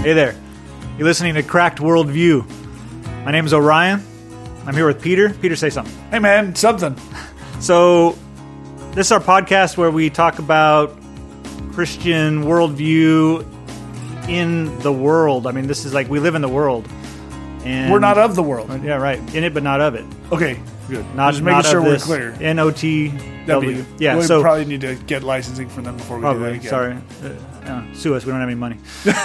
Hey there. You're listening to Cracked Worldview. My name is Orion. I'm here with Peter. Peter, say something. Hey, man, something. So, this is our podcast where we talk about Christian worldview in the world. I mean, this is like we live in the world. And We're not of the world. Yeah, right. In it, but not of it. Okay, good. Not, Just making not sure of we're this. clear. NOTW. Yeah, we so probably need to get licensing from them before we do that probably. again. Sorry. Sue us. We don't have any money.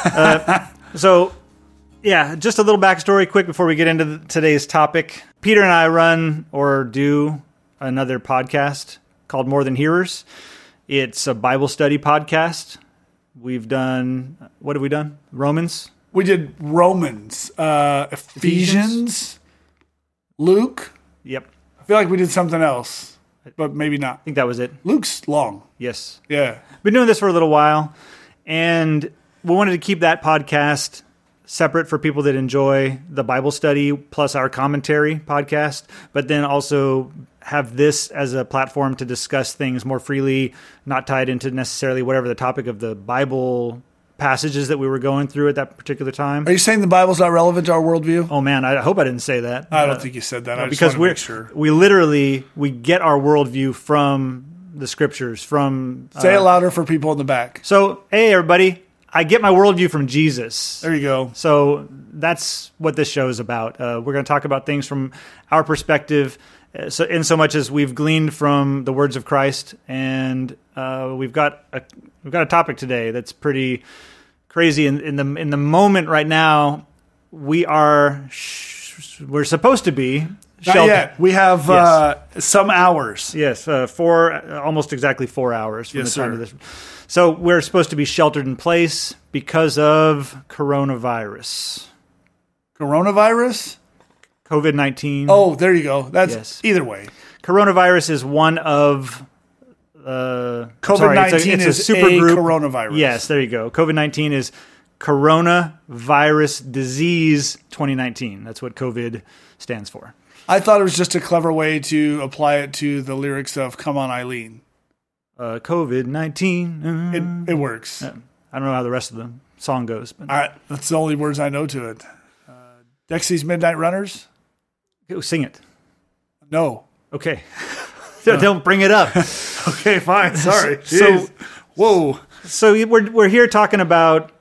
So, yeah, just a little backstory quick before we get into today's topic. Peter and I run or do another podcast called More Than Hearers. It's a Bible study podcast. We've done, what have we done? Romans? We did Romans, Ephesians, Luke. Yep. I feel like we did something else, but maybe not. I think that was it. Luke's long. Yes. Yeah. Been doing this for a little while, and we wanted to keep that podcast separate for people that enjoy the Bible study plus our commentary podcast, but then also have this as a platform to discuss things more freely, not tied into necessarily whatever the topic of the Bible passages that we were going through at that particular time. Are you saying the Bible's not relevant to our worldview? Oh man, I hope I didn't say that. I don't think you said that. I just because wanted to make sure. we get our worldview from the scriptures, from... Say it louder for people in the back. So, hey everybody, I get my worldview from Jesus. There you go. So that's what this show is about. We're going to talk about things from our perspective, so in so much as we've gleaned from the words of Christ, and we've got a topic today that's pretty crazy. In the moment right now, we're supposed to be Not sheltered. yet. We have some hours. Yes, almost exactly 4 hours from Yes, the time sir. of this. So we're supposed to be sheltered in place because of coronavirus. Coronavirus? COVID-19. Oh, there you go. That's Yes. either way. Coronavirus is one of... COVID-19 it's is a super group. coronavirus. Yes, there you go. COVID-19 is Coronavirus Disease 2019. That's what COVID stands for. I thought it was just a clever way to apply it to the lyrics of Come On Eileen. COVID-19. It works. I don't know how the rest of the song goes. But That's the only words I know to it. Dexy's Midnight Runners? sing it. No. Okay. Don't bring it up. Okay, fine. Sorry. So- Jeez. Whoa. So we're here talking about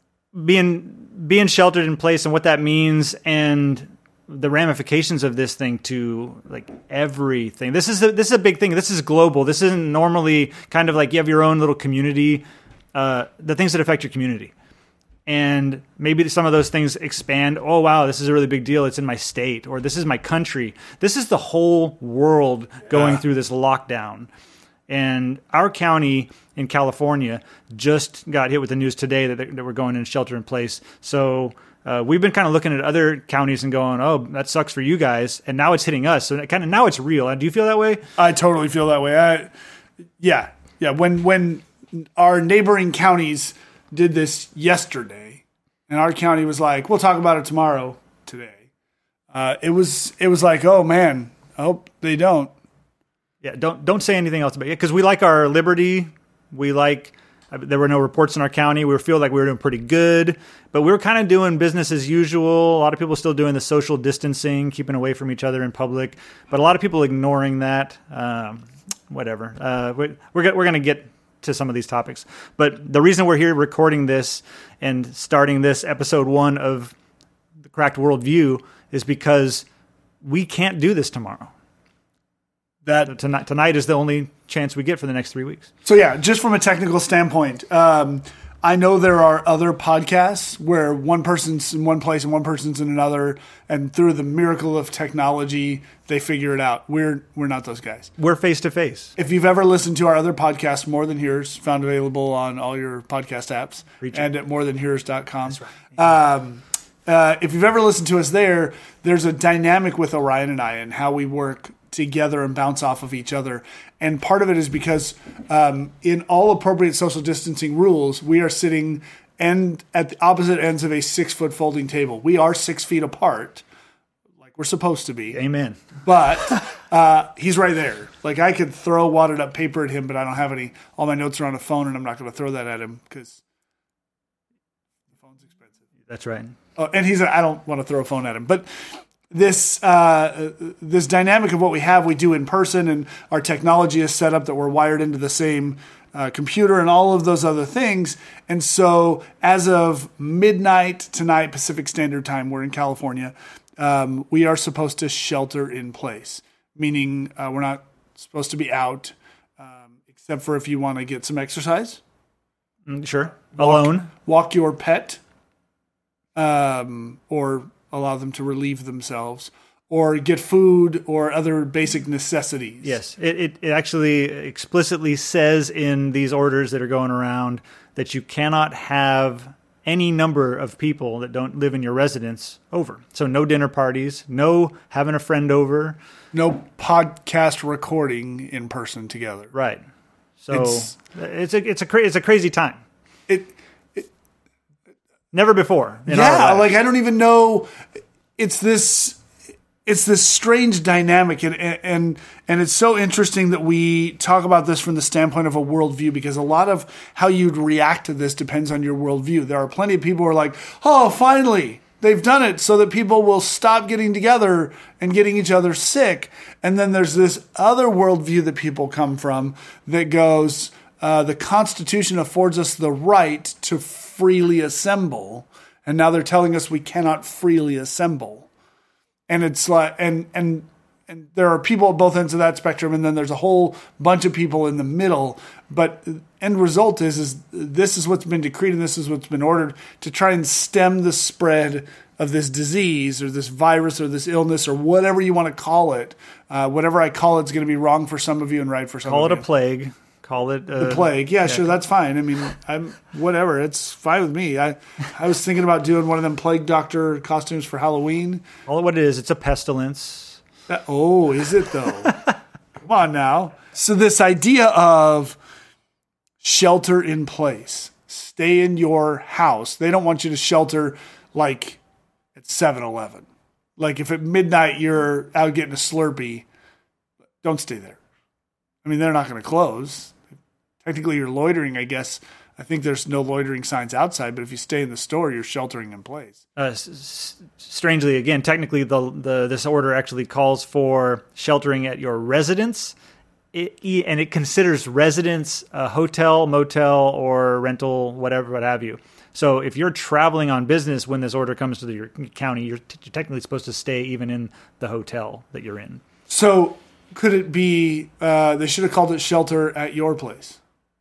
being sheltered in place and what that means and the ramifications of this thing to like everything. This is a big thing. This is global. This isn't normally kind of like you have your own little community, the things that affect your community. And maybe some of those things expand. Oh, wow, this is a really big deal. It's in my state, or this is my country. This is the whole world going through this lockdown. And our county in California just got hit with the news today that we're going in shelter in place. So we've been kind of looking at other counties and going, oh, that sucks for you guys. And now it's hitting us. So kind of now it's real. Do you feel that way? I totally feel that way. Yeah. When our neighboring counties did this yesterday, and our county was like, we'll talk about it tomorrow, today. It was like, oh man, I hope they don't. Yeah, don't say anything else about it, because we like our liberty. We like, there were no reports in our county. We feel like we were doing pretty good, but we were kind of doing business as usual. A lot of people still doing the social distancing, keeping away from each other in public, but a lot of people ignoring that. Whatever. We're going to get to some of these topics, but the reason we're here recording this and starting this episode 1 of the Cracked Worldview is because we can't do this tomorrow. That Tonight is the only chance we get for the next 3 weeks. So yeah, just from a technical standpoint, I know there are other podcasts where one person's in one place and one person's in another, and through the miracle of technology, they figure it out. We're not those guys. We're face to face. If you've ever listened to our other podcast, More Than Hearers, found available on all your podcast apps and at morethanhearers.com. That's right. If you've ever listened to us there's a dynamic with Orion and I and how we work together and bounce off of each other. And part of it is because in all appropriate social distancing rules, we are sitting at the opposite ends of a 6-foot folding table. We are 6 feet apart, like we're supposed to be. Amen. But he's right there. Like I could throw wadded up paper at him, but I don't have any. All my notes are on a phone, and I'm not going to throw that at him because the phone's expensive. That's right. And I don't want to throw a phone at him, but this dynamic of what we do in person, and our technology is set up that we're wired into the same computer and all of those other things. And so as of midnight tonight, Pacific Standard Time, we're in California, we are supposed to shelter in place, meaning we're not supposed to be out, except for if you want to get some exercise. Sure. Alone. Walk your pet, or allow them to relieve themselves, or get food or other basic necessities. Yes. It actually explicitly says in these orders that are going around that you cannot have any number of people that don't live in your residence over. So no dinner parties, no having a friend over. No podcast recording in person together. Right. So it's a crazy time. Never before in our lives. Like I don't even know. It's this strange dynamic, and it's so interesting that we talk about this from the standpoint of a worldview, because a lot of how you'd react to this depends on your worldview. There are plenty of people who are like, "Oh, finally, they've done it so that people will stop getting together and getting each other sick." And then there's this other worldview that people come from that goes, the Constitution affords us the right to freely assemble, and now they're telling us we cannot freely assemble. And it's like, and there are people at both ends of that spectrum, and then there's a whole bunch of people in the middle. But the end result is this is what's been decreed, and this is what's been ordered to try and stem the spread of this disease or this virus or this illness or whatever you want to call it. Whatever I call it's going to be wrong for some of you and right for some of you. Call it a plague. Call it the plague. Yeah, sure, that's fine. I mean, I'm whatever. It's fine with me. I was thinking about doing one of them plague doctor costumes for Halloween. Call it what it is. It's a pestilence. Is it though? Come on now. So this idea of shelter in place, stay in your house. They don't want you to shelter like at 7-Eleven. Like if at midnight you're out getting a Slurpee, don't stay there. I mean, they're not going to close. Technically, you're loitering, I guess. I think there's no loitering signs outside, but if you stay in the store, you're sheltering in place. Strangely, again, technically, this order actually calls for sheltering at your residence, and it considers residence a hotel, motel, or rental, whatever, what have you. So if you're traveling on business when this order comes to your county, you're technically supposed to stay even in the hotel that you're in. So could it be they should have called it shelter at your place?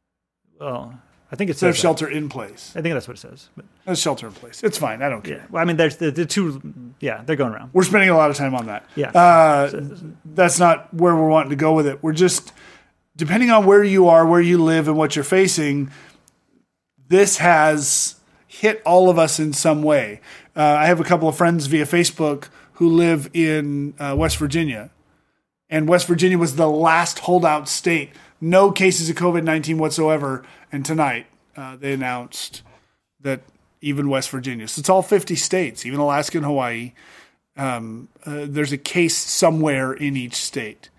Well, I think it says shelter in place. I think that's what it says. That's shelter in place. It's fine. I don't care. Yeah. Well, I mean, there's the two. Yeah, they're going around. We're spending a lot of time on that. Yeah. That's not where we're wanting to go with it. We're just, depending on where you are, where you live, and what you're facing, this has hit all of us in some way. I have a couple of friends via Facebook who live in West Virginia. And West Virginia was the last holdout state. No cases of COVID-19 whatsoever. And tonight, they announced that even West Virginia. So it's all 50 states, even Alaska and Hawaii. There's a case somewhere in each state.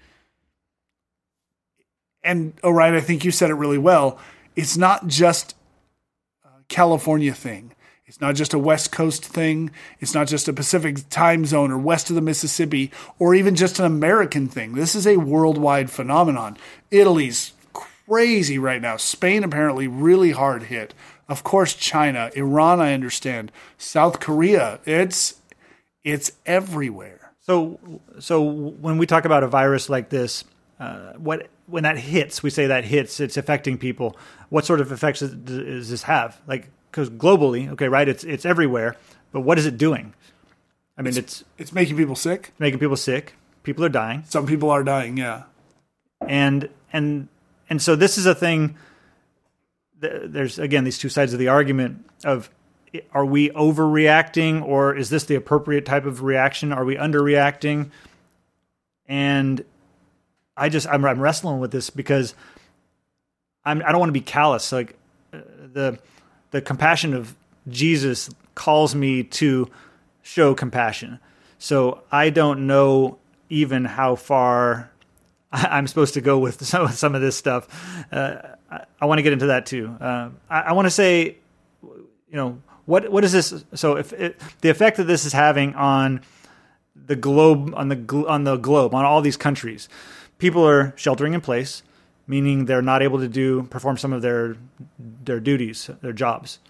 And, Orion, I think you said it really well. It's not just a California thing. It's not just a West Coast thing. It's not just a Pacific time zone or west of the Mississippi or even just an American thing. This is a worldwide phenomenon. Italy's crazy right now. Spain apparently really hard hit. Of course, China, Iran, I understand. South Korea, it's everywhere. So when we talk about a virus like this, when that hits, we say that hits, it's affecting people. What sort of effects does this have? Like, because globally, okay, right, it's everywhere, but what is it doing? I mean, it's making people sick. Making people sick. People are dying. Some people are dying, yeah. And so this is a thing. There's again these two sides of the argument of, are we overreacting, or is this the appropriate type of reaction? Are we underreacting? And I'm wrestling with this because I don't want to be callous. Like the compassion of Jesus calls me to show compassion. So I don't know even how far I'm supposed to go with some of this stuff. I want to get into that too. I want to say, what is this? So if the effect that this is having on the globe, on all these countries, people are sheltering in place, meaning they're not able to perform some of their duties, their jobs.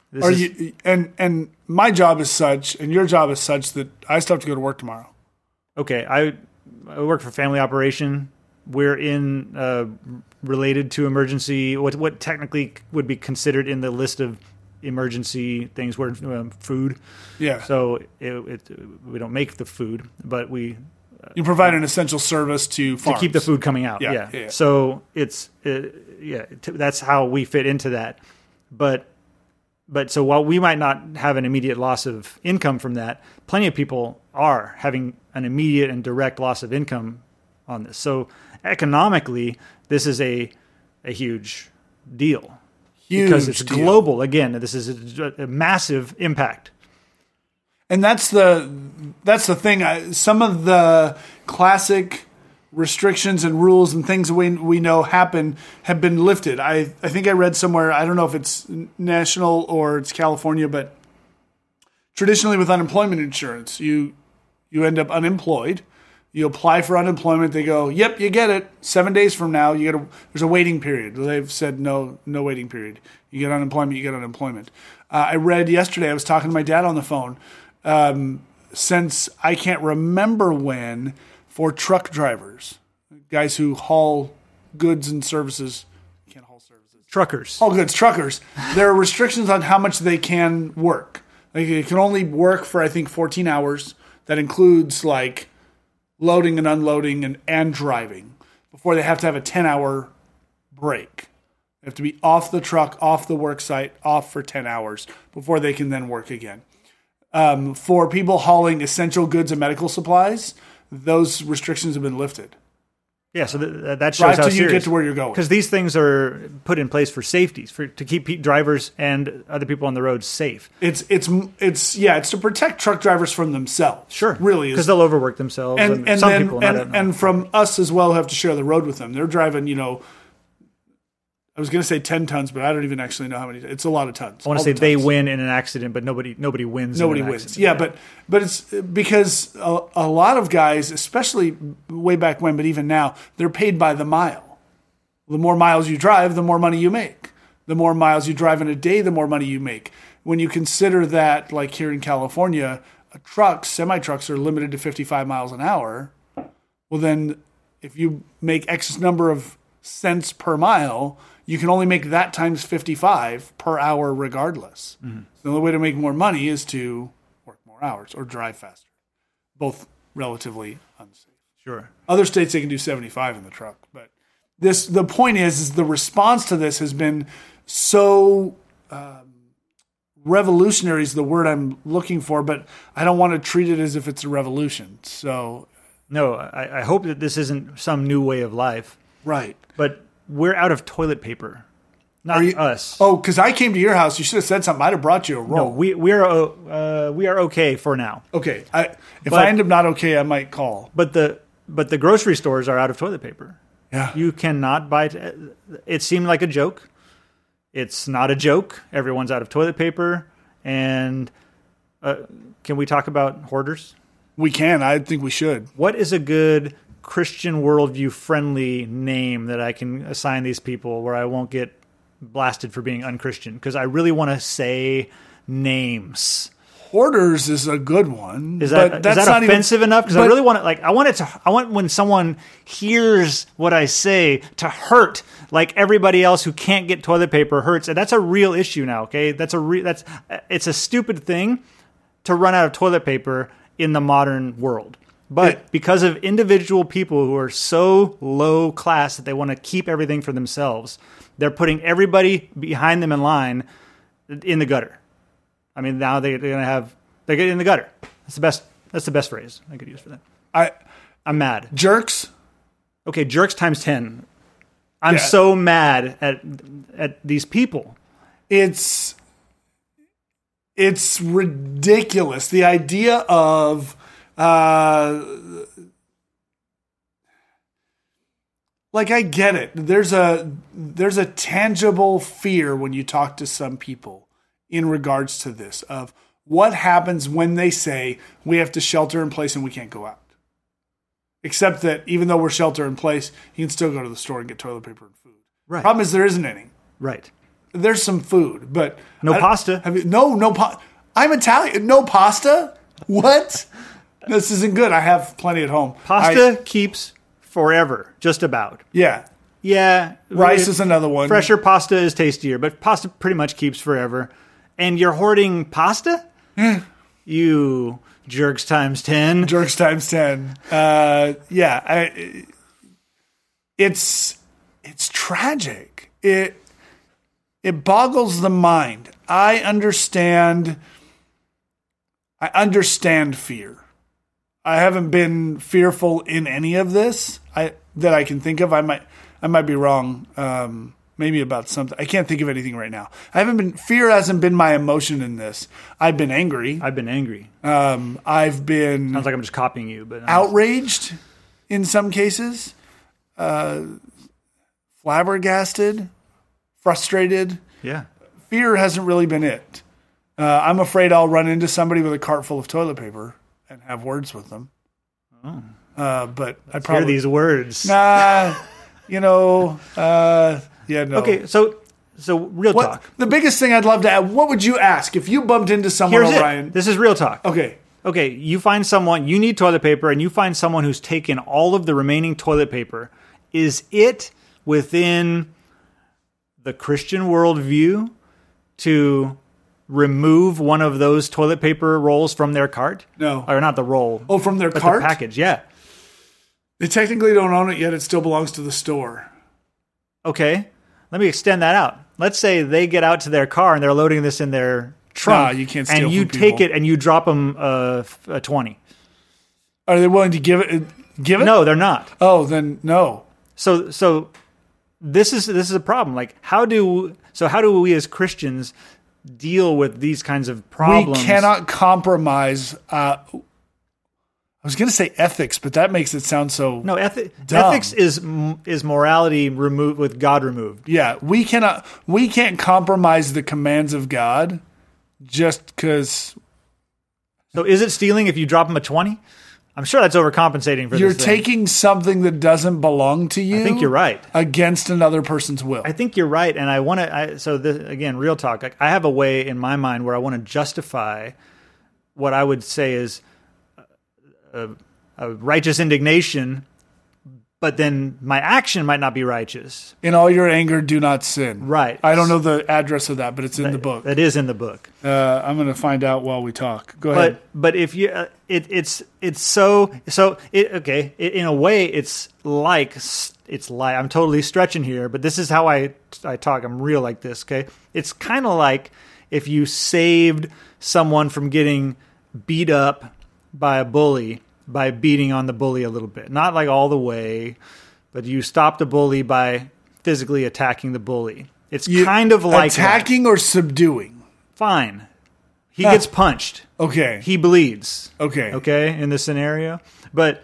And my job is such, and your job is such that I still have to go to work tomorrow. Okay, I work for Family Operation. We're related to emergency, what technically would be considered in the list of emergency things, where food. Yeah. So we don't make the food, but you provide an essential service to farms to keep the food coming out. Yeah. So that's how we fit into that. But so while we might not have an immediate loss of income from that, plenty of people are having an immediate and direct loss of income on this. So economically, this is a huge deal. Because it's global. Again, this is a massive impact. And that's the thing. Some of the classic restrictions and rules and things we know have been lifted. I think I read somewhere, I don't know if it's national or it's California, but traditionally with unemployment insurance, you end up unemployed. You apply for unemployment. They go, yep, you get it. 7 days from now, there's a waiting period. They've said no waiting period. You get unemployment. I read yesterday, I was talking to my dad on the phone, since I can't remember when, for truck drivers, guys who haul goods and services. You can't haul services. Truckers. Haul goods, truckers. There are restrictions on how much they can work. Like, they can only work for, I think, 14 hours. That includes, like, loading and unloading and driving before they have to have a 10-hour break. They have to be off the truck, off the work site, off for 10 hours before they can then work again. For people hauling essential goods and medical supplies, those restrictions have been lifted. Yeah, so that shows how serious. You get to where you're going. Because these things are put in place for safety, to keep drivers and other people on the road safe. It's to protect truck drivers from themselves. Sure, really, because they'll overwork themselves. And some people, and from us as well, who have to share the road with them. They're driving, I was going to say 10 tons, but I don't even actually know how many. It's a lot of tons. I want to say they win in an accident, but nobody wins. Nobody wins. Accident. Yeah, but it's because a lot of guys, especially way back when, but even now, they're paid by the mile. The more miles you drive, the more money you make. The more miles you drive in a day, the more money you make. When you consider that, like here in California, semi-trucks are limited to 55 miles an hour. Well, then if you make X number of cents per mile, you can only make that times 55 per hour regardless. Mm-hmm. So the only way to make more money is to work more hours or drive faster. Both relatively unsafe. Sure. Other states, they can do 75 in the truck. But the point is the response to this has been so revolutionary is the word I'm looking for, but I don't want to treat it as if it's a revolution. So, no, I hope that this isn't some new way of life. Right. But we're out of toilet paper. Not us. Oh, because I came to your house. You should have said something. I'd have brought you a roll. No, we are okay for now. Okay. If I end up not okay, I might call. But the grocery stores are out of toilet paper. Yeah. You cannot buy. It seemed like a joke. It's not a joke. Everyone's out of toilet paper. And can we talk about hoarders? We can. I think we should. What is a good Christian worldview friendly name that I can assign these people where I won't get blasted for being unchristian? Because I really want to say names. Hoarders is a good one. Is that offensive enough? Because I really want it. I want when someone hears what I say to hurt, like everybody else who can't get toilet paper hurts, and that's a real issue now. Okay, it's a stupid thing to run out of toilet paper in the modern world. But because of individual people who are so low class that they want to keep everything for themselves, they're putting everybody behind them in line in the gutter. I mean, now they get in the gutter. That's the best phrase I could use for that. I'm mad. Jerks? Okay, jerks times 10. I'm so mad at these people. It's ridiculous. The idea of I get it. There's a tangible fear when you talk to some people. in regards to this of what happens when they say we have to shelter in place and we can't go out. Except that even though we're shelter in place, you can still go to the store and get toilet paper and food. Right. Problem is there isn't any. Right. There's some food, but no pasta. I'm Italian. No pasta? What? This isn't good. I have plenty at home. Pasta keeps forever, just about. Yeah. Yeah. Rice is another one. Fresher pasta is tastier, but pasta pretty much keeps forever. And you're hoarding pasta? You jerks times 10. Jerks times 10. It's tragic. It boggles the mind. I understand fear. I haven't been fearful in any of this that I can think of. I might be wrong. Maybe about something. I can't think of anything right now. Fear hasn't been my emotion in this. I've been angry. I've been angry. I've been sounds like I'm just copying you, but outraged in some cases. Flabbergasted, frustrated. Yeah. Fear hasn't really been it. I'm afraid I'll run into somebody with a cart full of toilet paper and have words with them. Oh. But I probably hear these words. Nah, no. Okay, so real talk. The biggest thing I'd love to add, what would you ask if you bumped into someone, Orion? This is real talk. Okay, you find someone, you need toilet paper, and you find someone who's taken all of the remaining toilet paper. Is it within the Christian worldview to remove one of those toilet paper rolls from their cart? No. Or not the roll. Oh, from their cart? The package, yeah. They technically don't own it yet. It still belongs to the store. Okay. Let me extend that out. Let's say they get out to their car and they're loading this in their trunk. You can't steal and you from people. take it and you drop them a 20. Are they willing to give it? No, they're not. Oh, then no. So this is a problem. Like how do we as Christians deal with these kinds of problems? We cannot compromise. I was going to say ethics, but that makes it sound so dumb. Ethics is morality removed with God removed. Yeah, we can't compromise the commands of God just because. So is it stealing if you drop them a 20? I'm sure that's overcompensating for you're this thing. taking something that doesn't belong to you. I think you're right. Against another person's will. I think you're right, and I want to. Again, real talk. Like, I have a way in my mind where I want to justify what I would say is a righteous indignation, but then my action might not be righteous. In all your anger, do not sin. Right. I don't know the address of that, but it's in the book. It is in the book. I'm going to find out while we talk. Go ahead. But if you, it's in a way, it's like I'm totally stretching here, but this is how I talk. I'm real like this. Okay. It's kind of like if you saved someone from getting beat up by a bully by beating on the bully a little bit. Not like all the way, but you stop the bully by physically attacking the bully. It's kind of like attacking or subduing. Fine. He gets punched. Okay. He bleeds. Okay. In this scenario. But,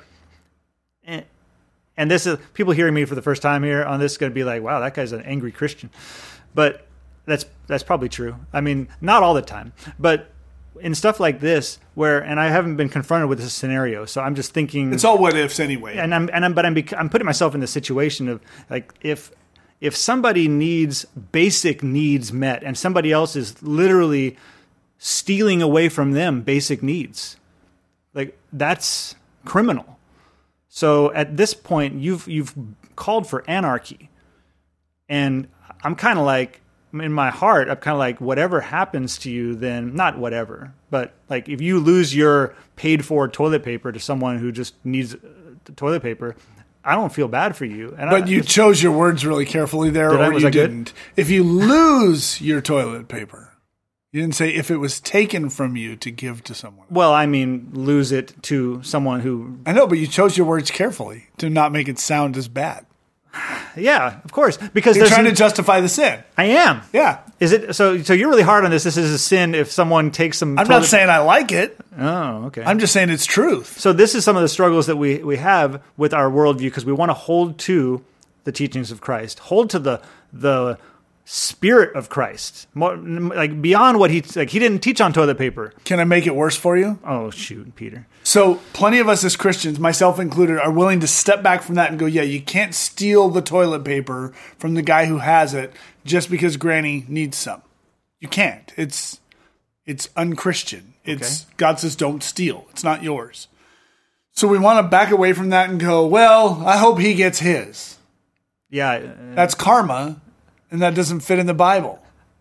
and this is, people hearing me for the first time here on this going to be like, wow, that guy's an angry Christian. But that's probably true. I mean, not all the time, but in stuff like this, and I haven't been confronted with this scenario, so I'm just thinking it's all what ifs anyway. And I'm putting myself in the situation of like if somebody needs basic needs met, and somebody else is literally stealing away from them basic needs, like that's criminal. So at this point, you've called for anarchy, and I'm kind of like. In my heart, I'm kind of like, whatever happens to you, then not whatever, but like if you lose your paid for toilet paper to someone who just needs toilet paper, I don't feel bad for you. But you chose your words really carefully there, or you didn't. If you lose your toilet paper, you didn't say if it was taken from you to give to someone. Well, I mean, lose it to someone who. I know, but you chose your words carefully to not make it sound as bad. Yeah, of course, because you're trying to justify the sin. I am. Yeah. Is it so? So you're really hard on this. This is a sin if someone takes some. I'm not saying I like it. Oh, okay. I'm just saying it's truth. So this is some of the struggles that we have with our worldview because we want to hold to the teachings of Christ, hold to the Spirit of Christ, more like beyond what he didn't teach on toilet paper. Can I make it worse for you? Oh shoot, Peter. So plenty of us as Christians, myself included, are willing to step back from that and go, yeah, you can't steal the toilet paper from the guy who has it just because Granny needs some. You can't. It's unchristian. It's God says don't steal. It's not yours. So we want to back away from that and go, well, I hope he gets his. Yeah. That's karma, and that doesn't fit in the Bible.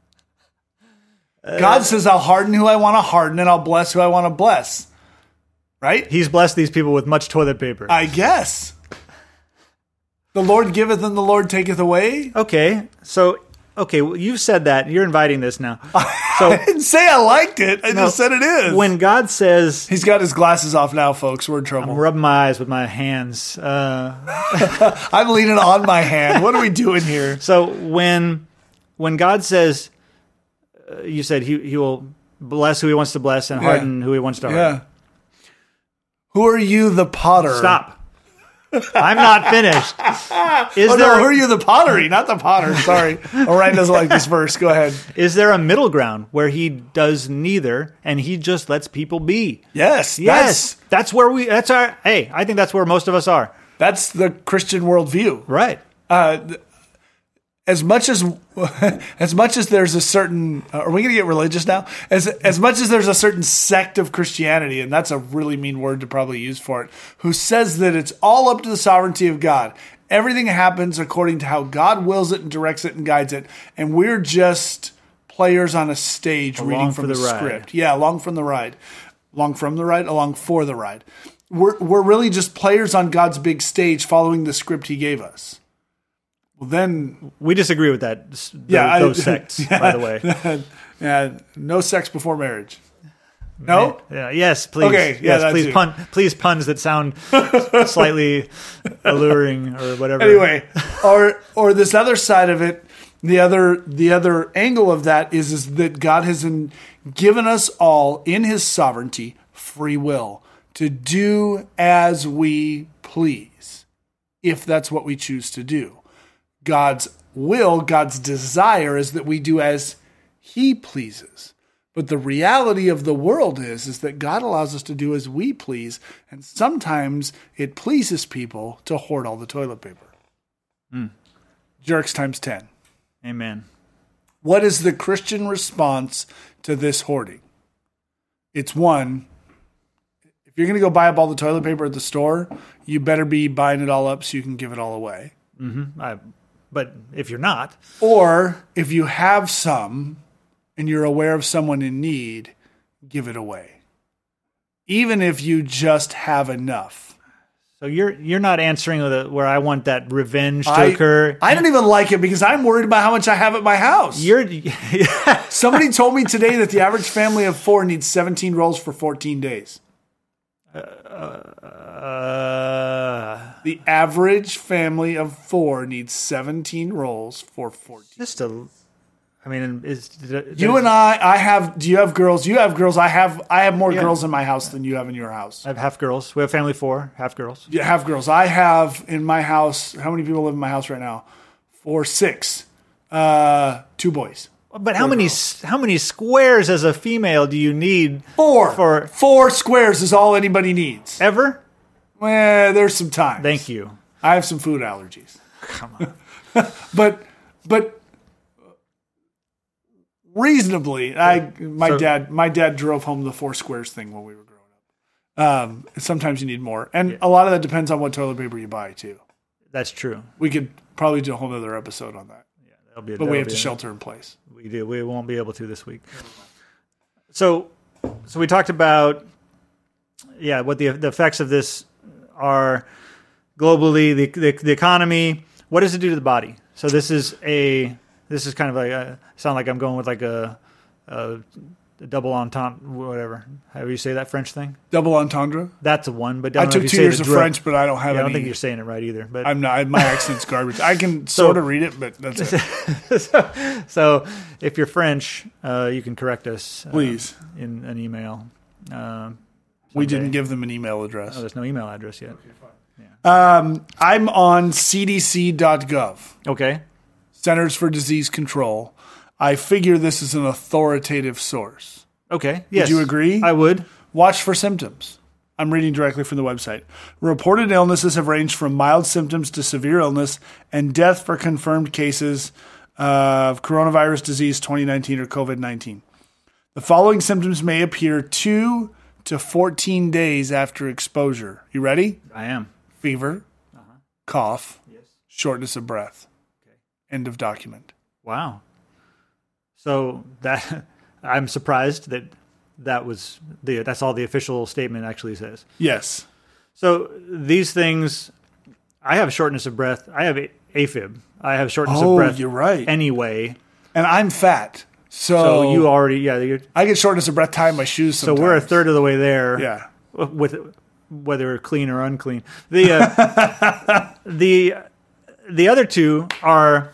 God says I'll harden who I want to harden, and I'll bless who I want to bless. Right? He's blessed these people with much toilet paper. I guess. The Lord giveth and the Lord taketh away. Okay. So, well, you've said that. You're inviting this now. So, I didn't say I liked it. I just said it is. When God says... He's got his glasses off now, folks. We're in trouble. I'm rubbing my eyes with my hands. I'm leaning on my hand. What are we doing here? So when God says, you said he will bless who he wants to bless and harden who he wants to harden. Yeah. Who are you, the potter? Stop. I'm not finished. Who are you, the pottery, not the potter? Sorry. Orion doesn't like this verse. Go ahead. Is there a middle ground where he does neither and he just lets people be? Yes. That's where I think that's where most of us are. That's the Christian worldview. Right. As much as there's a certain, are we going to get religious now? As much as there's a certain sect of Christianity, and that's a really mean word to probably use for it, who says that it's all up to the sovereignty of God. Everything happens according to how God wills it and directs it and guides it, and we're just players on a stage reading from the script. Yeah, along for the ride. Along for the ride. We're really just players on God's big stage following the script he gave us. Well, then we disagree with that. Those sects, by the way. Yeah, no sex before marriage. No. Yeah. Yes, please. Okay. Yes, please. Please puns that sound slightly alluring or whatever. Anyway, or this other side of it, the other angle of that is that God has given us all in His sovereignty free will to do as we please, if that's what we choose to do. God's will, God's desire is that we do as He pleases. But the reality of the world is that God allows us to do as we please, and sometimes it pleases people to hoard all the toilet paper. Jerks times 10. Amen. What is the Christian response to this hoarding? It's one, if you're going to go buy up all the toilet paper at the store, you better be buying it all up so you can give it all away. Mm-hmm. But if you're not. Or if you have some and you're aware of someone in need, give it away. Even if you just have enough. So you're not answering where I want that revenge to occur. I don't even like it because I'm worried about how much I have at my house. Somebody told me today that the average family of 4 needs 17 rolls for 14 days. The average family of 4 needs 17 rolls for 14. You and I have. Do you have girls? You have girls. I have more girls in my house than you have in your house. I have half girls. We have family 4, half girls. Yeah, half girls. I have in my house. How many people live in my house right now? 6. 2 boys. But how many squares as a female do you need? 4. 4 squares is all anybody needs. Ever? Well, there's some times. Thank you. I have some food allergies. Come on. but reasonably, my dad drove home the 4 squares thing when we were growing up. Sometimes you need more, and a lot of that depends on what toilet paper you buy too. That's true. We could probably do a whole other episode on that. Yeah, but we have to shelter in place. We do. We won't be able to this week. So we talked about what the effects of this are globally, the economy. What does it do to the body? So this is kind of like sound like I'm going with like a double entendre, whatever. However you say that French thing. Double entendre. That's a one. But I took 2 years of French, but I don't have. I don't think you're saying it right either. But I'm not. My accent's garbage. I can sort of read it, but that's it. So if you're French, you can correct us, please, in an email. We didn't give them an email address. Oh, there's no email address yet. Okay, fine. Yeah. I'm on cdc.gov. Okay. Centers for Disease Control. I figure this is an authoritative source. Okay. Yes. Would you agree? I would. Watch for symptoms. I'm reading directly from the website. Reported illnesses have ranged from mild symptoms to severe illness and death for confirmed cases of coronavirus disease 2019 or COVID-19. The following symptoms may appear 2 to 14 days after exposure. You ready? I am. Fever, cough, Yes. shortness of breath. Okay. End of document. Wow. So that I'm surprised that's all the official statement actually says. Yes. So these things, I have shortness of breath. I have AFib. I have shortness of breath. You're right. Anyway. And I'm fat. So you already, I get shortness of breath tying my shoes sometimes. So we're a third of the way there. Yeah. With whether clean or unclean. The other two are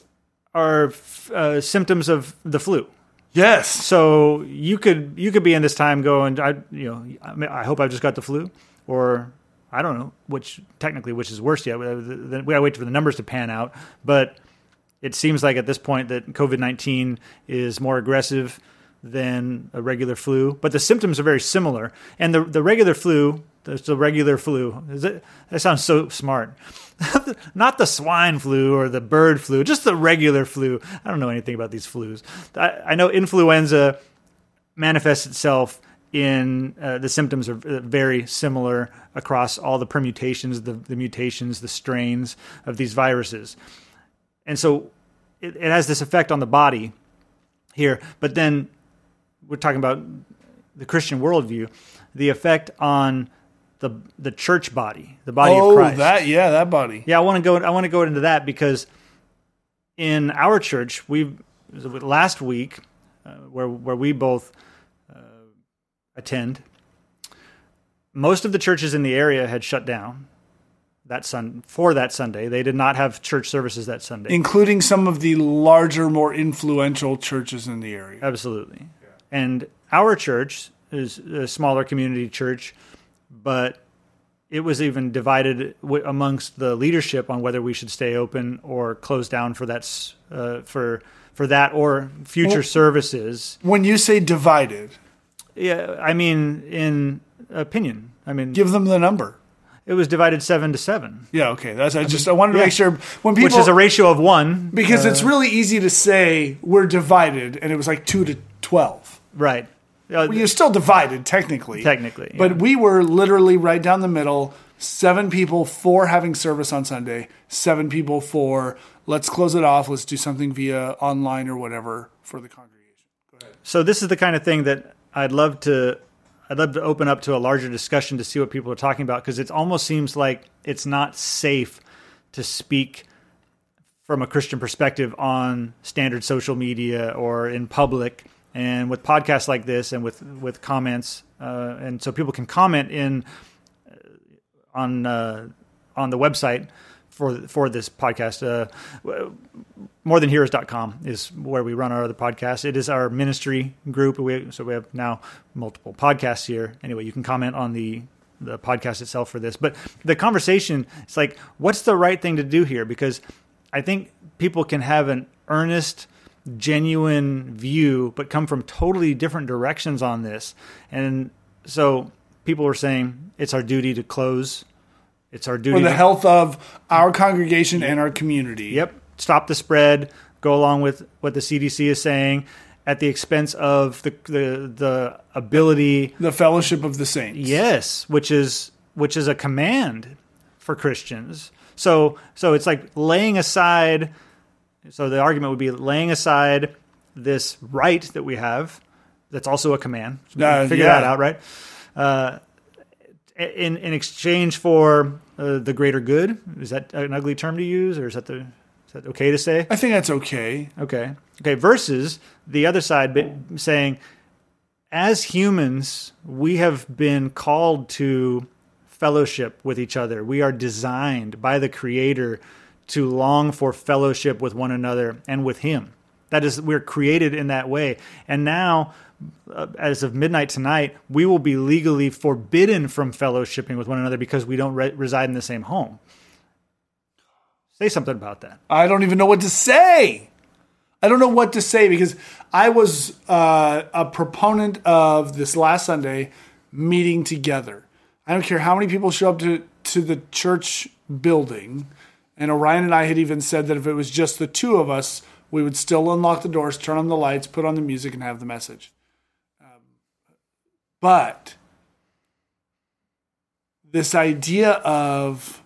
symptoms of the flu. Yes. So you could be in this time going, I hope I just got the flu, or I don't know which is worse yet. We gotta wait for the numbers to pan out, but it seems like at this point that COVID-19 is more aggressive than a regular flu, but the symptoms are very similar. And the regular flu, the regular flu, that sounds so smart. Not the swine flu or the bird flu, just the regular flu. I don't know anything about these flus. I know influenza manifests itself in the symptoms are very similar across all the permutations, the mutations, the strains of these viruses. And so it has this effect on the body here. But then we're talking about the Christian worldview, the effect on the church body, the body of Christ. That body. Yeah, I want to go into that because in our church, last week, where we both attend, most of the churches in the area had shut down for that Sunday. They did not have church services that Sunday, including some of the larger, more influential churches in the area. Absolutely, yeah. And our church is a smaller community church. But it was even divided amongst the leadership on whether we should stay open or close down for that or future services. When you say divided, yeah, I mean in opinion. I mean, give them the number. It was divided 7-7. Yeah, okay. I wanted to make sure when people, which is a ratio of 1, because it's really easy to say we're divided, and it was like 2 to 12, right? Well, you're still divided, technically. Technically. Yeah. But we were literally right down the middle, 7 people for having service on Sunday, 7 people for let's close it off, let's do something via online or whatever for the congregation. Go ahead. So this is the kind of thing that I'd love to open up to a larger discussion to see what people are talking about, because it almost seems like it's not safe to speak from a Christian perspective on standard social media or in public. And with podcasts like this, and with comments, and so people can comment on the website for this podcast. Morethanheroes.com is where we run our other podcasts. It is our ministry group. So we have now multiple podcasts here. Anyway, you can comment on the podcast itself for this. But the conversation, it's like, what's the right thing to do here? Because I think people can have an earnest, genuine view, but come from totally different directions on this. And so people were saying it's our duty to close. It's our duty for the health of our congregation and our community. Yep. Stop the spread. Go along with what the CDC is saying at the expense of the ability, the fellowship of the saints. Yes, which is a command for Christians. So it's like laying aside. So the argument would be laying aside this right that we have. That's also a command. So figure that out, right? In exchange for the greater good. Is that an ugly term to use, or is that okay to say? I think that's okay. Okay. Versus the other side saying, as humans, we have been called to fellowship with each other. We are designed by the Creator to long for fellowship with one another and with Him. That is, we're created in that way. And now, as of midnight tonight, we will be legally forbidden from fellowshipping with one another because we don't reside in the same home. Say something about that. I don't even know what to say. I don't know what to say because I was a proponent of this last Sunday meeting together. I don't care how many people show up to the church building. And Orion and I had even said that if it was just the two of us, we would still unlock the doors, turn on the lights, put on the music, and have the message. But this idea of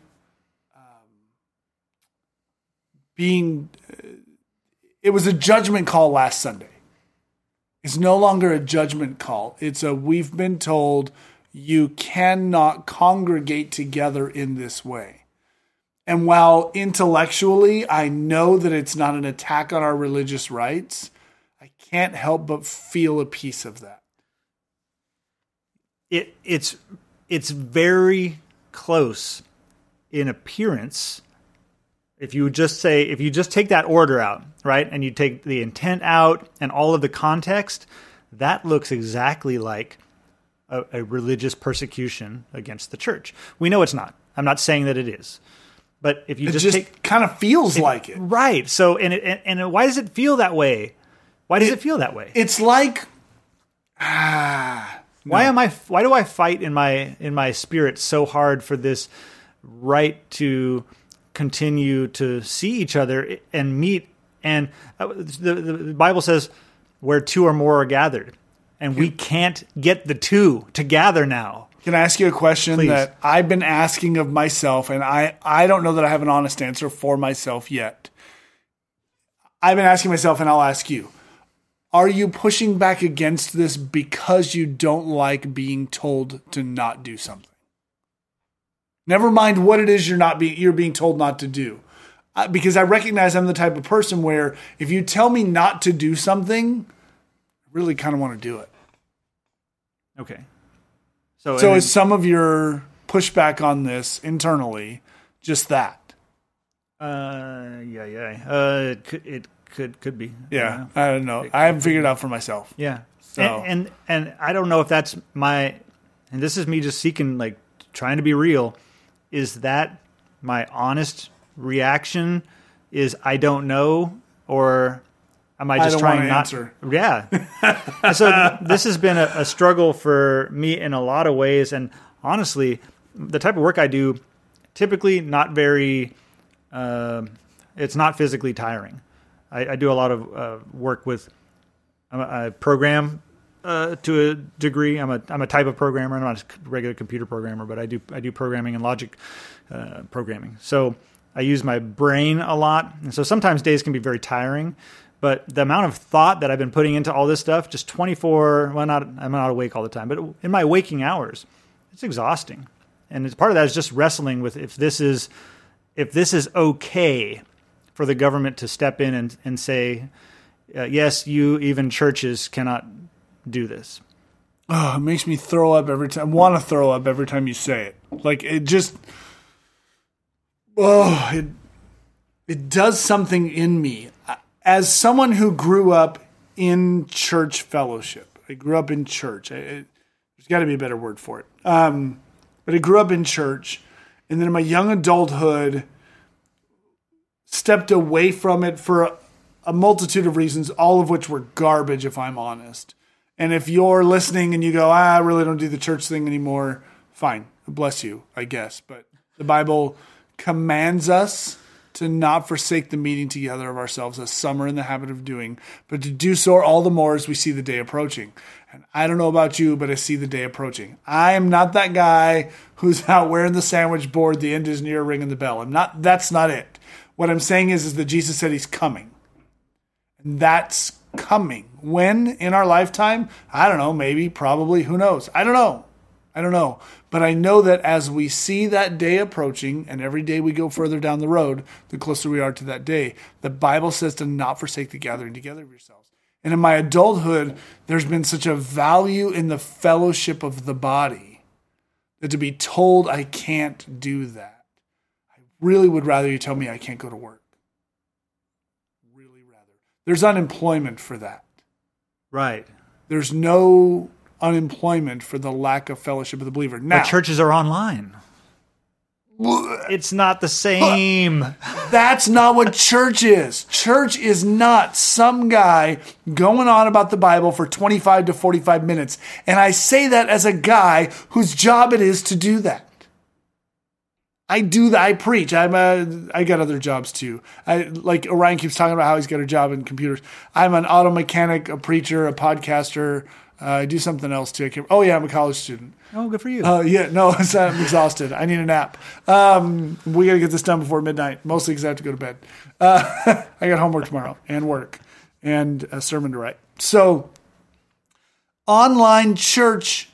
being... It was a judgment call last Sunday. It's no longer a judgment call. It's we've been told you cannot congregate together in this way. And while intellectually I know that it's not an attack on our religious rights, I can't help but feel a piece of that. It's very close in appearance. If you just take that order out, right, and you take the intent out and all of the context, that looks exactly like a religious persecution against the church. We know it's not. I'm not saying that it is. But if you just kind of feels like it. Right. So, and why does it feel that way? Why does it feel that way? It's like, why do I fight in my spirit so hard for this right to continue to see each other and meet? And the Bible says where two or more are gathered, and we can't get the two to gather now. Can I ask you a question Please. that I've been asking of myself, and I don't know that I have an honest answer for myself yet. I've been asking myself, and I'll ask you, are you pushing back against this because you don't like being told to not do something? Never mind what it is you're being told not to do. Because I recognize I'm the type of person where if you tell me not to do something, I really kind of want to do it. Okay. So is some of your pushback on this internally just that? Yeah. It could be. Yeah, I don't know. I haven't figured it out for myself. Yeah. So. And I don't know if that's and this is me just seeking, like, trying to be real. Is that my honest reaction? Is I don't know, or am I just trying not to answer? Yeah. So this has been a struggle for me in a lot of ways. And honestly, the type of work I do, typically not very, it's not physically tiring. I do a lot of work with, I program to a degree. I'm a type of programmer. I'm not a regular computer programmer, but I do programming and logic programming. So I use my brain a lot. And so sometimes days can be very tiring. But the amount of thought that I've been putting into all this stuff, just 24, I'm not awake all the time, but in my waking hours, it's exhausting. And part of that is just wrestling with if this is okay for the government to step in and say, yes, you, even churches, cannot do this. Oh, it makes me throw up every time. I want to throw up every time you say it. Like, it just, it does something in me. As someone who grew up in church fellowship, I grew up in church. There's got to be a better word for it. But I grew up in church, and then in my young adulthood, stepped away from it for a multitude of reasons, all of which were garbage, if I'm honest. And if you're listening and you go, I really don't do the church thing anymore, fine. Bless you, I guess. But the Bible commands us to not forsake the meeting together of ourselves, as some are in the habit of doing, but to do so all the more as we see the day approaching. And I don't know about you, but I see the day approaching. I am not that guy who's out wearing the sandwich board, the end is near, ringing the bell. That's not it. What I'm saying is that Jesus said he's coming. And that's coming. When? In our lifetime? I don't know, maybe, probably, who knows? I don't know. But I know that as we see that day approaching, and every day we go further down the road, the closer we are to that day, the Bible says to not forsake the gathering together of yourselves. And in my adulthood, there's been such a value in the fellowship of the body that to be told I can't do that, I really would rather you tell me I can't go to work. Really rather. There's unemployment for that. Right. There's no unemployment for the lack of fellowship of the believer. Now, but churches are online. It's not the same. That's not what church is. Church is not some guy going on about the Bible for 25 to 45 minutes. And I say that as a guy whose job it is to do that. I do that. I preach. I got other jobs too. Like Orion keeps talking about how he's got a job in computers. I'm an auto mechanic, a preacher, a podcaster. I do something else too. Oh yeah, I'm a college student. Oh, good for you. Yeah, no, I'm exhausted. I need a nap. We got to get this done before midnight, mostly because I have to go to bed. I got homework tomorrow and work and a sermon to write. So online church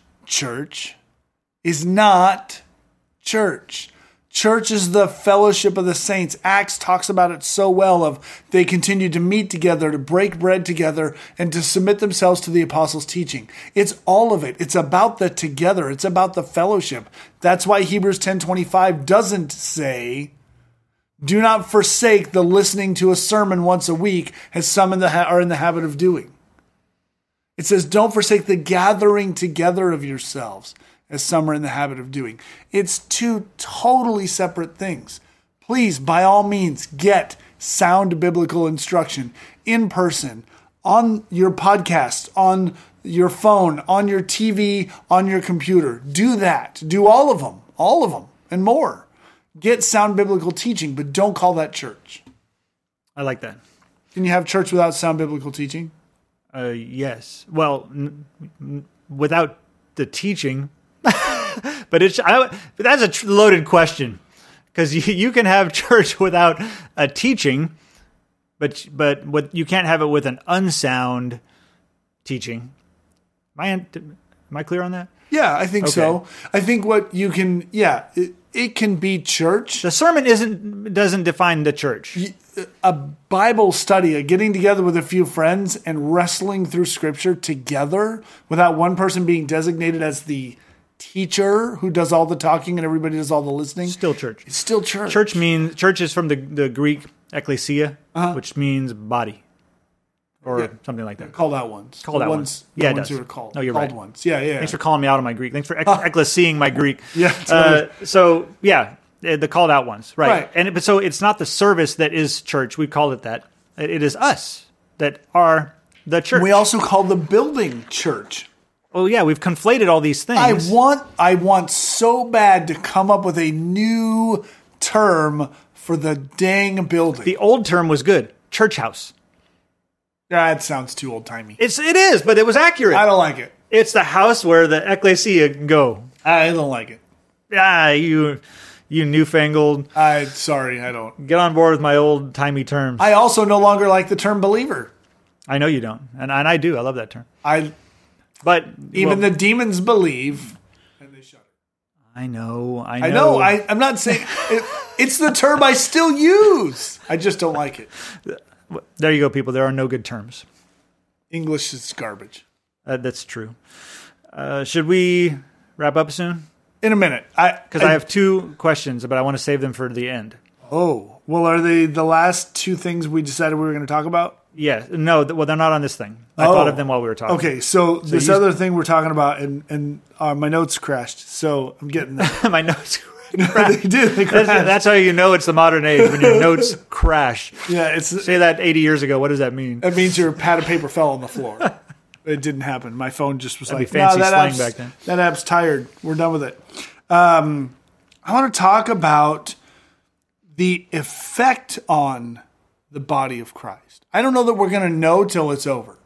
is not church. Church is the fellowship of the saints. Acts talks about it so well of they continued to meet together, to break bread together, and to submit themselves to the apostles' teaching. It's all of it. It's about the together. It's about the fellowship. That's why Hebrews 10:25 doesn't say, do not forsake the listening to a sermon once a week, as some are in the habit of doing. It says, don't forsake the gathering together of yourselves, as some are in the habit of doing. It's two totally separate things. Please, by all means, get sound biblical instruction in person, on your podcast, on your phone, on your TV, on your computer. Do that. Do all of them, and more. Get sound biblical teaching, but don't call that church. I like that. Can you have church without sound biblical teaching? Yes. Well, without the teaching. But that's a loaded question, because you can have church without a teaching, but what you can't have it with an unsound teaching. Am I clear on that? Yeah, I think so. I think what you can, it can be church. The sermon doesn't define the church. A Bible study, a getting together with a few friends and wrestling through Scripture together without one person being designated as the teacher who does all the talking and everybody does all the listening. Still church. It's still church. Church is from the Greek ekklesia, which means body, or something like that. Called out ones. Called out ones. Yeah, it does. Who are called. No, you're called right. Ones. Yeah. Thanks for calling me out on my Greek. Thanks for ekkleseeing my Greek. Yeah. Totally. The called out ones, right? But so it's not the service that is church. We called it that. It is us that are the church. We also call the building church. Oh yeah, we've conflated all these things. I want so bad to come up with a new term for the dang building. The old term was good. Church house. That sounds too old timey. It is, but it was accurate. I don't like it. It's the house where the ecclesia go. I don't like it. You newfangled. Sorry, I don't. Get on board with my old timey terms. I also no longer like the term believer. I know you don't, and I do. I love that term. But even the demons believe, and they shudder. I know. I'm not saying it's the term I still use. I just don't like it. There you go, people. There are no good terms. English is garbage. That's true. Should we wrap up soon? In a minute. Because I have two questions, but I want to save them for the end. Oh. Well, are they the last two things we decided we were going to talk about? Yeah. No, well, they're not on this thing. I thought of them while we were talking. Okay, so this other thing we're talking about, and my notes crashed, so I'm getting that. My notes crashed. They did. They crashed. That's how you know it's the modern age, when your notes crash. Yeah, Say that 80 years ago. What does that mean? That means your pad of paper fell on the floor. It didn't happen. My phone just was That'd be fancy slang back then. That app's tired. We're done with it. I want to talk about the effect on the body of Christ. I don't know that we're going to know till it's over.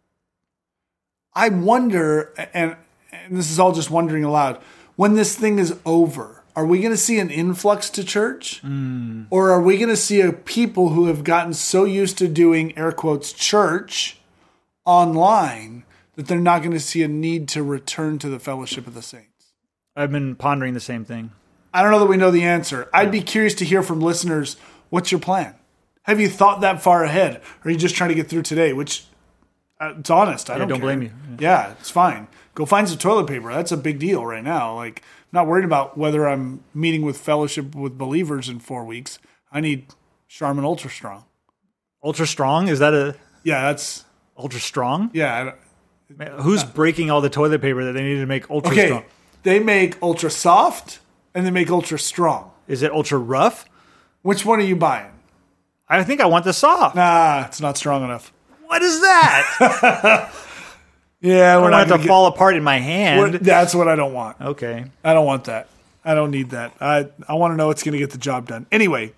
I wonder, and this is all just wondering aloud, when this thing is over, are we going to see an influx to church? Or are we going to see a people who have gotten so used to doing, air quotes, church online that they're not going to see a need to return to the fellowship of the saints? I've been pondering the same thing. I don't know that we know the answer. I'd be curious to hear from listeners, what's your plan? Have you thought that far ahead? Or are you just trying to get through today? Which, it's honest. I don't care. Blame you. Yeah, it's fine. Go find some toilet paper. That's a big deal right now. Like, I'm not worried about whether I'm meeting with fellowship with believers in 4 weeks. I need Charmin Ultra Strong. Ultra Strong? Is that a... Yeah, that's... Ultra Strong? Yeah. Who's breaking all the toilet paper that they need to make Ultra Strong? They make Ultra Soft and they make Ultra Strong. Is it ultra rough? Which one are you buying? I think I want the soft. Nah, it's not strong enough. What is that? Yeah, I don't want it to fall apart in my hand. That's what I don't want. Okay. I don't want that. I don't need that. I want to know what's going to get the job done. Anyway,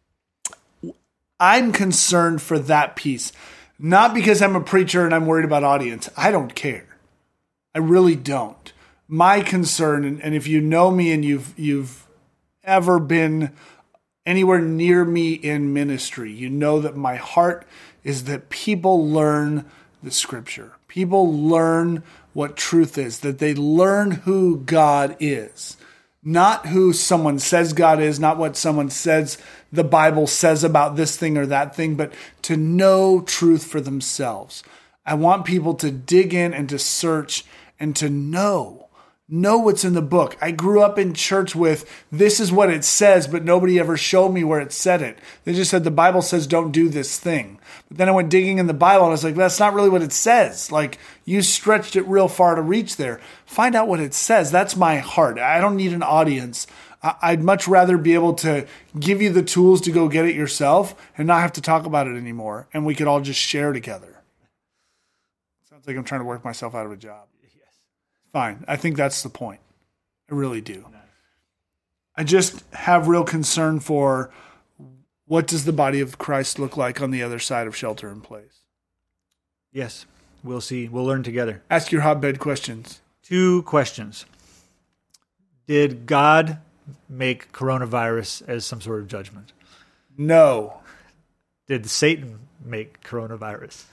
I'm concerned for that piece. Not because I'm a preacher and I'm worried about audience. I don't care. I really don't. My concern, and if you know me and you've ever been anywhere near me in ministry, you know that my heart is that people learn the scripture. People learn what truth is, that they learn who God is. Not who someone says God is, not what someone says the Bible says about this thing or that thing, but to know truth for themselves. I want people to dig in and to search and to know what's in the book. I grew up in church with, this is what it says, but nobody ever showed me where it said it. They just said the Bible says don't do this thing. But then I went digging in the Bible and I was like, that's not really what it says. Like, you stretched it real far to reach there. Find out what it says. That's my heart. I don't need an audience. I'd much rather be able to give you the tools to go get it yourself and not have to talk about it anymore. And we could all just share together. Sounds like I'm trying to work myself out of a job. Fine. I think that's the point. I really do. Nice. I just have real concern for what does the body of Christ look like on the other side of shelter in place. Yes. We'll see. We'll learn together. Ask your hotbed questions. 2 questions. Did God make coronavirus as some sort of judgment? No. Did Satan make coronavirus?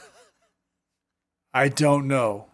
I don't know.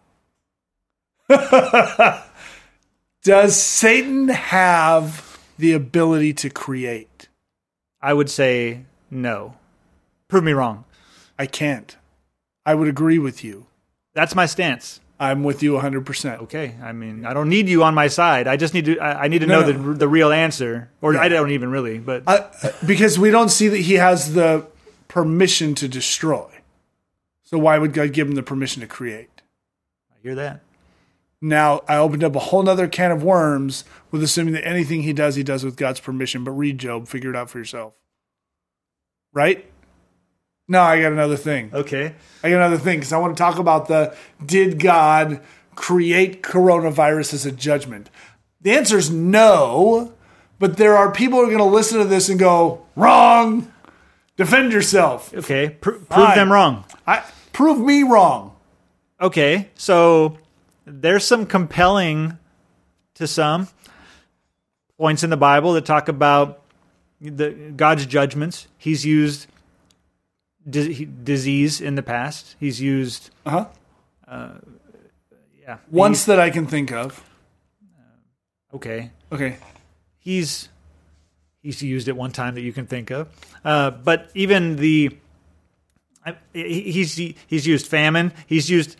Does Satan have the ability to create? I would say no. Prove me wrong. I can't. I would agree with you. That's my stance. I'm with you 100%. Okay. I mean, I don't need you on my side. I just need to. I need to know the real answer, or yeah. I don't even really. But because we don't see that he has the permission to destroy. So why would God give him the permission to create? I hear that. Now, I opened up a whole nother can of worms with assuming that anything he does with God's permission. But read Job, figure it out for yourself. Right? No, I got another thing. Okay. I got another thing because I want to talk about did God create coronavirus as a judgment? The answer is no, but there are people who are going to listen to this and go, wrong. Defend yourself. Okay. Prove them wrong. Prove me wrong. Okay. So there's some compelling to some points in the Bible that talk about God's judgments. He's used disease in the past. He's used once that I can think of. Okay. He's used it one time that you can think of. But even he's used famine. He's used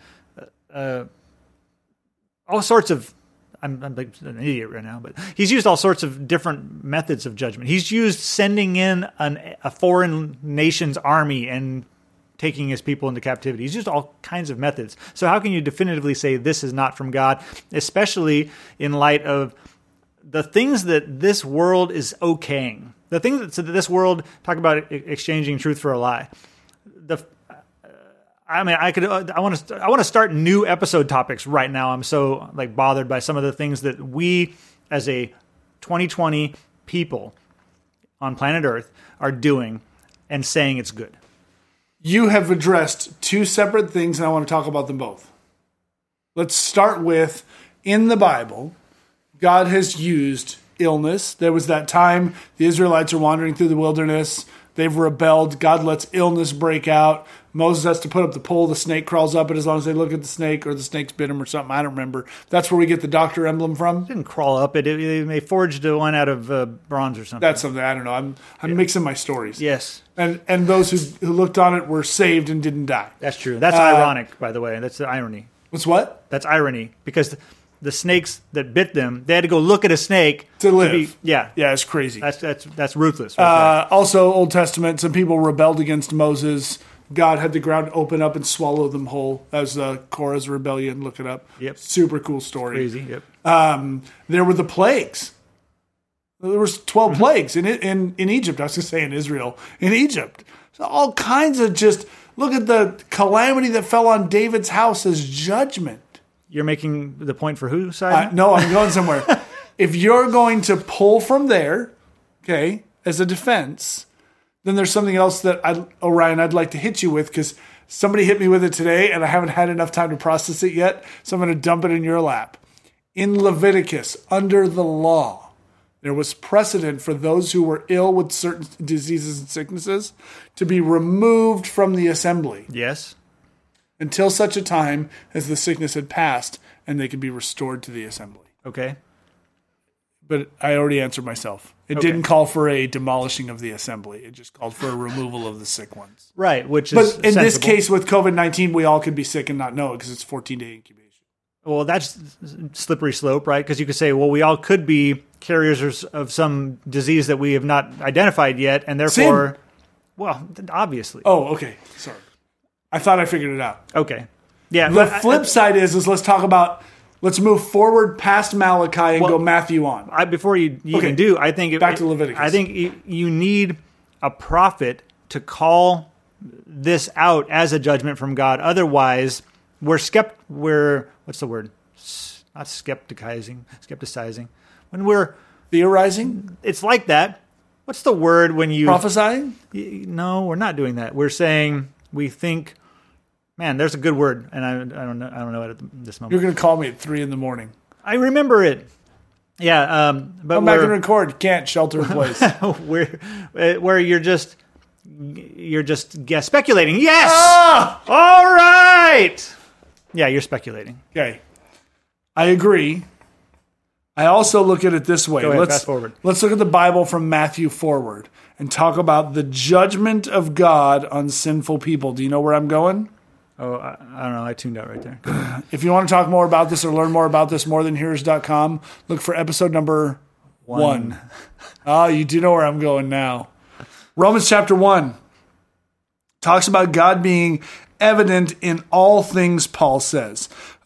all sorts of. I'm like an idiot right now, but he's used all sorts of different methods of judgment. He's used sending in a foreign nation's army and taking his people into captivity. He's used all kinds of methods. So how can you definitively say this is not from God, especially in light of the things that this world is okaying? The things that this world talk about exchanging truth for a lie. I want to start new episode topics right now. I'm so bothered by some of the things that we as a 2020 people on planet Earth are doing and saying it's good. You have addressed 2 separate things and I want to talk about them both. Let's start with, in the Bible, God has used illness. There was that time the Israelites are wandering through the wilderness. They've rebelled. God lets illness break out. Moses has to put up the pole. The snake crawls up it as long as they look at the snake, or the snake's bit him or something. I don't remember. That's where we get the doctor emblem from. It didn't crawl up it. They forged one out of bronze or something. That's something. I don't know. I'm mixing my stories. Yes. And those who looked on it were saved and didn't die. That's true. That's ironic, by the way. That's the irony. What's what? That's irony, because the snakes that bit them, they had to go look at a snake to live. Yeah, it's crazy. That's ruthless. Right also, Old Testament, some people rebelled against Moses. God had the ground open up and swallow them whole. That was Korah's rebellion. Look it up. Yep. Super cool story. Crazy. Yep. There were the plagues. There was 12 plagues in Egypt. I was going to say in Israel. In Egypt. So all kinds of just, look at the calamity that fell on David's house as judgment. You're making the point for whose side? No, I'm going somewhere. If you're going to pull from there, okay, as a defense, then there's something else that, Orion, I'd like to hit you with, because somebody hit me with it today and I haven't had enough time to process it yet, so I'm going to dump it in your lap. In Leviticus, under the law, there was precedent for those who were ill with certain diseases and sicknesses to be removed from the assembly. Yes. Until such a time as the sickness had passed and they could be restored to the assembly. Okay. But I already answered myself. It didn't call for a demolishing of the assembly. It just called for a removal of the sick ones. Right, which is But in sensible. this case with COVID-19, we all could be sick and not know it because it's 14-day incubation. Well, that's slippery slope, right? Because you could say, well, we all could be carriers of some disease that we have not identified yet, and therefore, Sin. well, obviously. Oh, okay. Sorry. I thought I figured it out. Okay. Yeah. The flip side is let's move forward past Malachi and go Matthew on. Before you even do, I think back to Leviticus. I think you need a prophet to call this out as a judgment from God. Otherwise, we're what's the word? Not skepticizing. When we're theorizing, it's like that. What's the word when you prophesying? No, we're not doing that. We're saying we think. Man, there's a good word, and I don't know it at this moment. You're going to call me at 3 a.m. I remember it. Yeah, but come back and record. You can't shelter in place. where you're just speculating. Yes. All right. Yeah, you're speculating. Okay, I agree. I also look at it this way. Go ahead, fast forward. Let's look at the Bible from Matthew forward and talk about the judgment of God on sinful people. Do you know where I'm going? Oh, I don't know. I tuned out right there. If you want to talk more about this or learn more about this, morethanhearers.com, look for episode number 1. Oh, you do know where I'm going now. Romans chapter 1 talks about God being evident in all things, Paul says.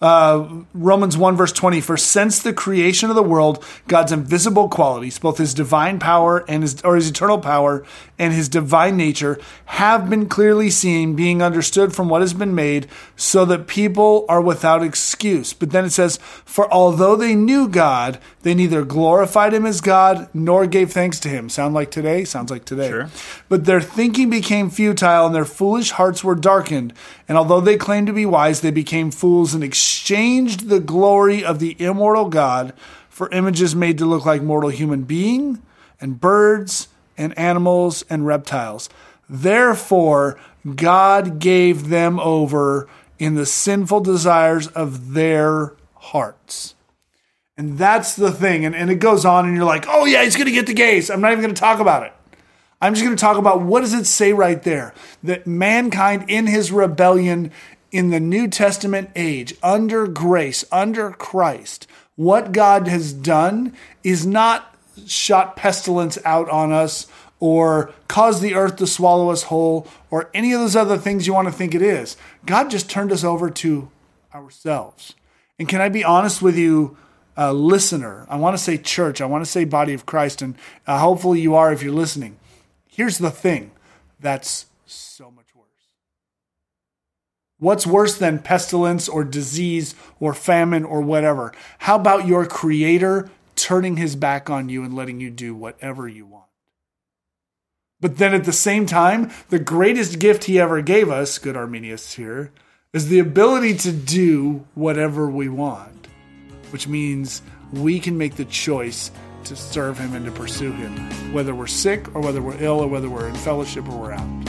Romans 1 verse 20, for since the creation of the world, God's invisible qualities, both his divine power and his eternal power and his divine nature have been clearly seen, being understood from what has been made, so that people are without excuse. But then it says, for although they knew God, they neither glorified him as God nor gave thanks to him. Sound like today? Sounds like today. Sure. But their thinking became futile and their foolish hearts were darkened. And although they claimed to be wise, they became fools and exchanged the glory of the immortal God for images made to look like mortal human beings and birds and animals and reptiles. Therefore, God gave them over in the sinful desires of their hearts. And that's the thing. And it goes on and you're like, oh yeah, he's going to get the gays. I'm not even going to talk about it. I'm just going to talk about what does it say right there? That mankind in his rebellion in the New Testament age, under grace, under Christ, what God has done is not shot pestilence out on us or caused the earth to swallow us whole or any of those other things you want to think it is. God just turned us over to ourselves. And can I be honest with you, listener? I want to say church. I want to say body of Christ. And hopefully you are if you're listening. Here's the thing. That's so much worse. What's worse than pestilence or disease or famine or whatever? How about your Creator turning his back on you and letting you do whatever you want? But then at the same time, the greatest gift he ever gave us, good Arminius here, is the ability to do whatever we want, which means we can make the choice to serve him and to pursue him, whether we're sick or whether we're ill or whether we're in fellowship or we're out.